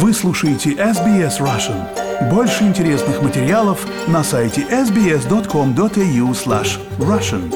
Вы слушаете SBS Russian. Больше интересных материалов на сайте sbs.com.au/russian.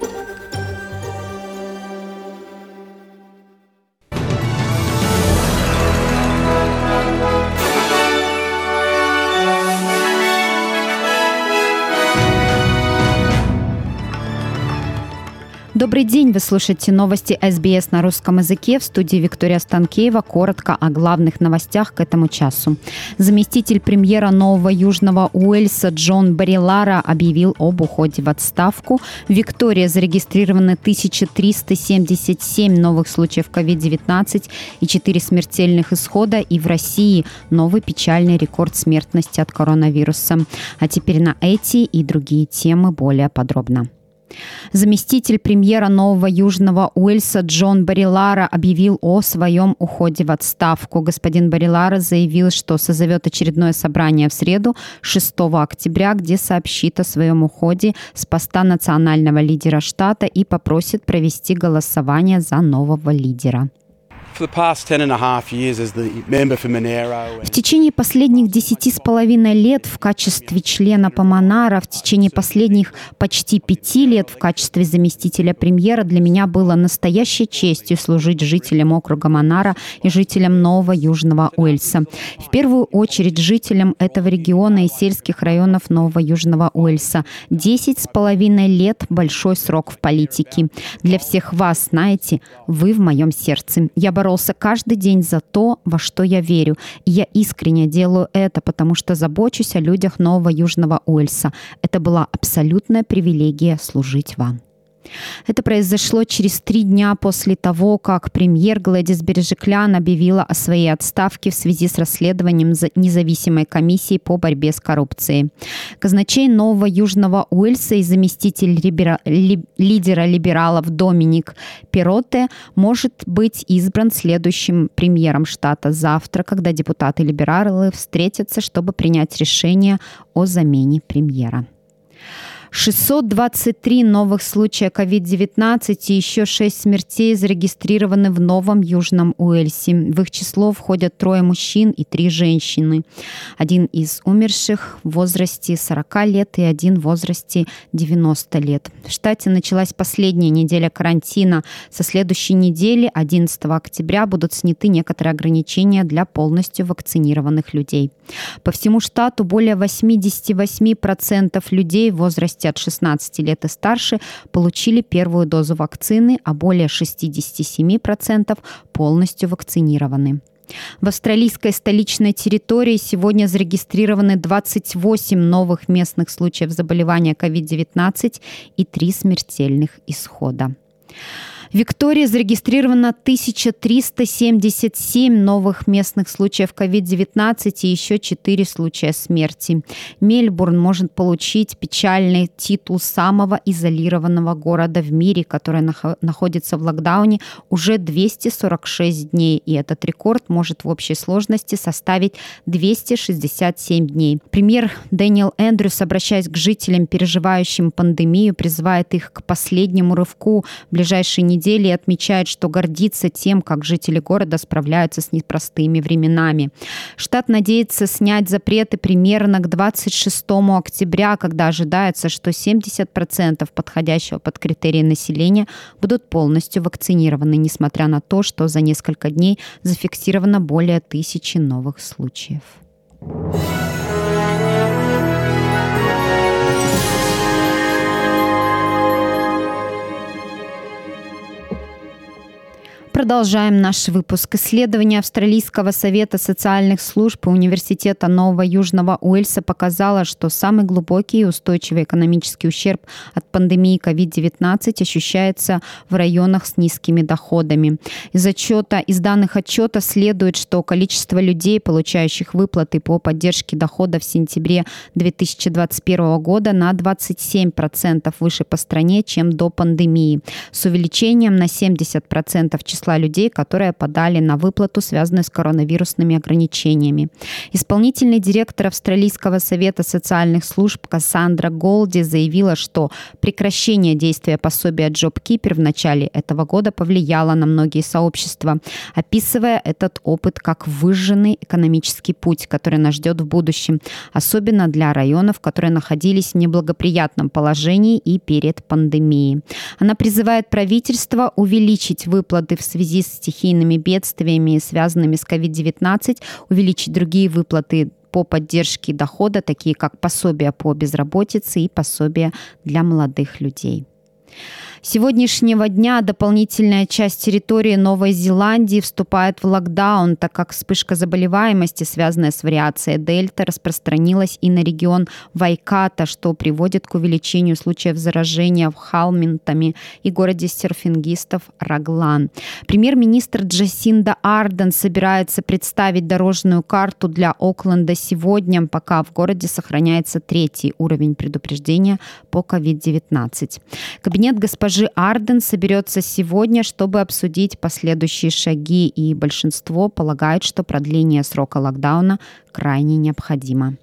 Добрый день, вы слушаете новости СБС на русском языке. В студии Виктория Станкеева. Коротко о главных новостях к этому часу. Заместитель премьера Нового Южного Уэльса Джон Барилара объявил об уходе в отставку. В Виктории зарегистрированы 1377 новых случаев COVID-19 и 4 смертельных исхода. И в России новый печальный рекорд смертности от коронавируса. А теперь на эти и другие темы более подробно. Заместитель премьера Нового Южного Уэльса Джон Барилара объявил о своем уходе в отставку. Господин Барилара заявил, что созовет очередное собрание в среду, 6 октября, где сообщит о своем уходе с поста национального лидера штата и попросит провести голосование за нового лидера. В течение последних 10,5 лет в качестве члена Поманара, в течение последних почти 5 лет в качестве заместителя премьера для меня было настоящей честью служить жителям округа Монара и жителям Нового Южного Уэльса. В первую очередь жителям этого региона и сельских районов Нового Южного Уэльса. 10,5 лет – большой срок в политике. Для всех вас, знаете, вы в моем сердце. Я боролся каждый день за то, во что я верю. И я искренне делаю это, потому что забочусь о людях Нового Южного Уэльса. Это была абсолютная привилегия служить вам. Это произошло через 3 дня после того, как премьер Глэдис Бережиклян объявила о своей отставке в связи с расследованием независимой комиссии по борьбе с коррупцией. Казначей Нового Южного Уэльса и заместитель лидера либералов Доминик Перотте может быть избран следующим премьером штата завтра, когда депутаты-либералы встретятся, чтобы принять решение о замене премьера. 623 новых случая COVID-19 и еще 6 смертей зарегистрированы в Новом Южном Уэльсе. В их число входят 3 мужчин и 3 женщины. Один из умерших в возрасте 40 лет и один в возрасте 90 лет. В штате началась последняя неделя карантина. Со следующей недели, 11 октября, будут сняты некоторые ограничения для полностью вакцинированных людей. По всему штату более 88% людей в возрасте от 16 лет и старше получили первую дозу вакцины, а более 67% полностью вакцинированы. В австралийской столичной территории сегодня зарегистрированы 28 новых местных случаев заболевания COVID-19 и 3 смертельных исхода. В Виктории зарегистрировано 1377 новых местных случаев COVID-19 и еще 4 случая смерти. Мельбурн может получить печальный титул самого изолированного города в мире, который находится в локдауне уже 246 дней. И этот рекорд может в общей сложности составить 267 дней. Премьер Дэниел Эндрюс, обращаясь к жителям, переживающим пандемию, призывает их к последнему рывку в ближайшие недели и отмечает, что гордится тем, как жители города справляются с непростыми временами. Штат надеется снять запреты примерно к 26 октября, когда ожидается, что 70% подходящего под критерии населения будут полностью вакцинированы, несмотря на то, что за несколько дней зафиксировано более 1000 новых случаев. Продолжаем наш выпуск. Исследование Австралийского совета социальных служб и Университета Нового Южного Уэльса показало, что самый глубокий и устойчивый экономический ущерб от пандемии COVID-19 ощущается в районах с низкими доходами. Из данных отчета следует, что количество людей, получающих выплаты по поддержке дохода в сентябре 2021 года на 27% выше по стране, чем до пандемии, с увеличением на 70% числа числа людей, которые подали на выплату, связанную с коронавирусными ограничениями. Исполнительный директор Австралийского совета социальных служб Кассандра Голди заявила, что прекращение действия пособия JobKeeper в начале этого года повлияло на многие сообщества, описывая этот опыт как выжженный экономический путь, который нас ждет в будущем, особенно для районов, которые находились в неблагоприятном положении и перед пандемией. Она призывает правительство увеличить выплаты в связи с стихийными бедствиями, связанными с COVID-19, увеличить другие выплаты по поддержке дохода, такие как пособия по безработице и пособия для молодых людей. С сегодняшнего дня дополнительная часть территории Новой Зеландии вступает в локдаун, так как вспышка заболеваемости, связанная с вариацией Дельта, распространилась и на регион Вайката, что приводит к увеличению случаев заражения в Халминтоне и городе серфингистов Раглан. Премьер-министр Джасинда Ардерн собирается представить дорожную карту для Окленда сегодня, пока в городе сохраняется 3-й уровень предупреждения по COVID-19. Кабинет госпожи Ардерн соберется сегодня, чтобы обсудить последующие шаги, и большинство полагает, что продление срока локдауна крайне необходимо.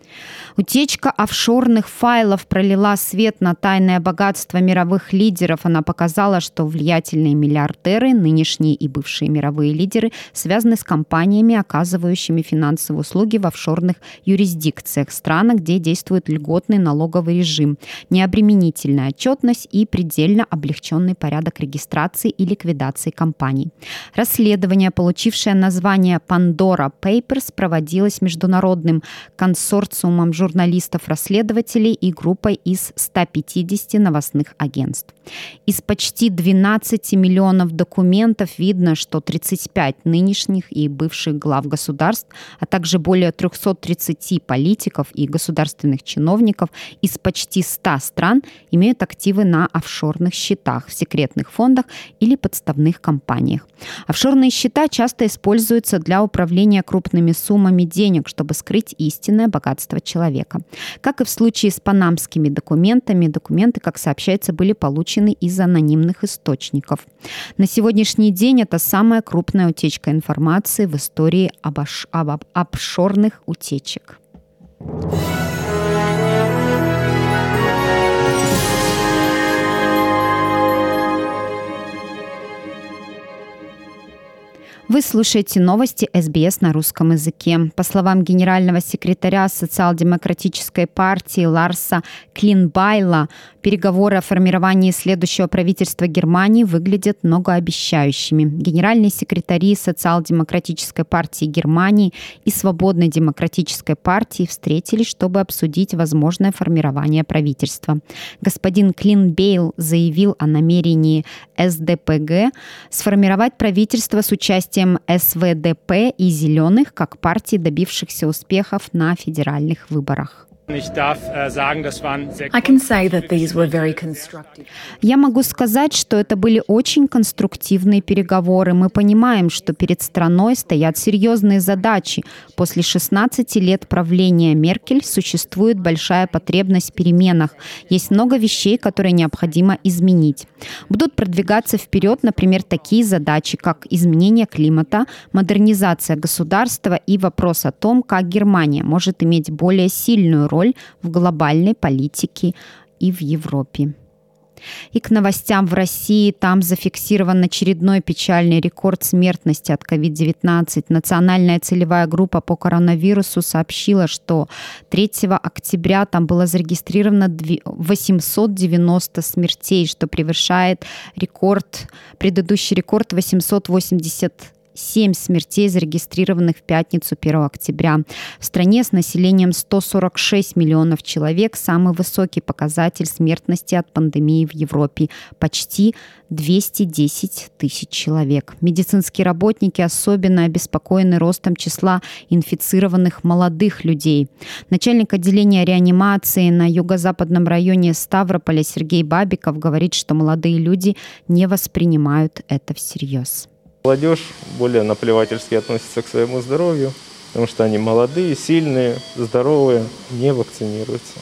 Утечка офшорных файлов пролила свет на тайное богатство мировых лидеров. Она показала, что влиятельные миллиардеры, нынешние и бывшие мировые лидеры, связаны с компаниями, оказывающими финансовые услуги в офшорных юрисдикциях, странах, где действует льготный налоговый режим, необременительная отчетность и предельно облегченный порядок регистрации и ликвидации компаний. Расследование, получившее название Pandora Papers, проводилось международным консорциумом журналистов-расследователей и группой из 150 новостных агентств. Из почти 12 миллионов документов видно, что 35 нынешних и бывших глав государств, а также более 330 политиков и государственных чиновников из почти 100 стран имеют активы на офшорных счетах, в секретных фондах или подставных компаниях. Офшорные счета часто используются для управления крупными суммами денег, чтобы скрыть истинное богатство человека. Как и в случае с панамскими документами, документы, как сообщается, были получены из анонимных источников. На сегодняшний день это самая крупная утечка информации в истории об офшорных утечек. Вы слушаете новости СБС на русском языке. По словам генерального секретаря социал-демократической партии Ларса Клинбайла, переговоры о формировании следующего правительства Германии выглядят многообещающими. Генеральные секретари социал-демократической партии Германии и Свободной демократической партии встретились, чтобы обсудить возможное формирование правительства. Господин Клинбайл заявил о намерении СДПГ сформировать правительство с участием СВДП и «Зеленых» как партий, добившихся успехов на федеральных выборах. Я могу сказать, что это были очень конструктивные переговоры. Мы понимаем, что перед страной стоят серьезные задачи. После 16 лет правления Меркель существует большая потребность в переменах. Есть много вещей, которые необходимо изменить. Будут продвигаться вперед, например, такие задачи, как изменение климата, модернизация государства и вопрос о том, как Германия может иметь более сильную роль в глобальной политике и в Европе. И к новостям в России. Там зафиксирован очередной печальный рекорд смертности от COVID-19. Национальная целевая группа по коронавирусу сообщила, что 3 октября там было зарегистрировано 890 смертей, что превышает предыдущий рекорд 887 смертей, зарегистрированных в пятницу 1 октября. В стране с населением 146 миллионов человек самый высокий показатель смертности от пандемии в Европе – почти 210 тысяч человек. Медицинские работники особенно обеспокоены ростом числа инфицированных молодых людей. Начальник отделения реанимации на юго-западном районе Ставрополя Сергей Бабиков говорит, что молодые люди не воспринимают это всерьез. Молодежь более наплевательски относится к своему здоровью, потому что они молодые, сильные, здоровые, не вакцинируются.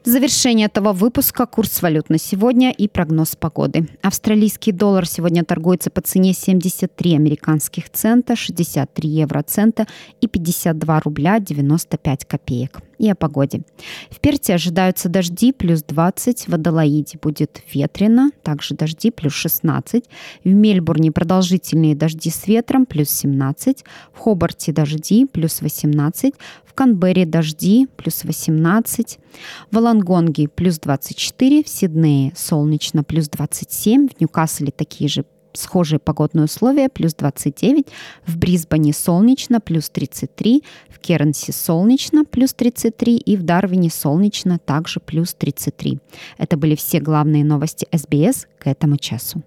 В завершение этого выпуска курс валют на сегодня и прогноз погоды. Австралийский доллар сегодня торгуется по цене 73 американских цента, 63 евроцента и 52 рубля 95 копеек. И о погоде. В Перте ожидаются дожди плюс 20, в Аделаиде будет ветрено, также дожди плюс 16, в Мельбурне продолжительные дожди с ветром плюс 17, в Хобарте дожди плюс 18, в Канберре дожди плюс 18, в Волонгонге плюс 24, в Сиднее солнечно плюс 27, в Ньюкасле такие же схожие погодные условия, плюс 29, в Брисбене солнечно, плюс 33, в Кернсе солнечно, плюс 33 и в Дарвине солнечно, также плюс 33. Это были все главные новости СБС к этому часу.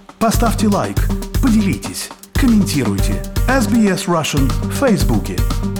Поставьте лайк, поделитесь, комментируйте. SBS Russian в Фейсбуке.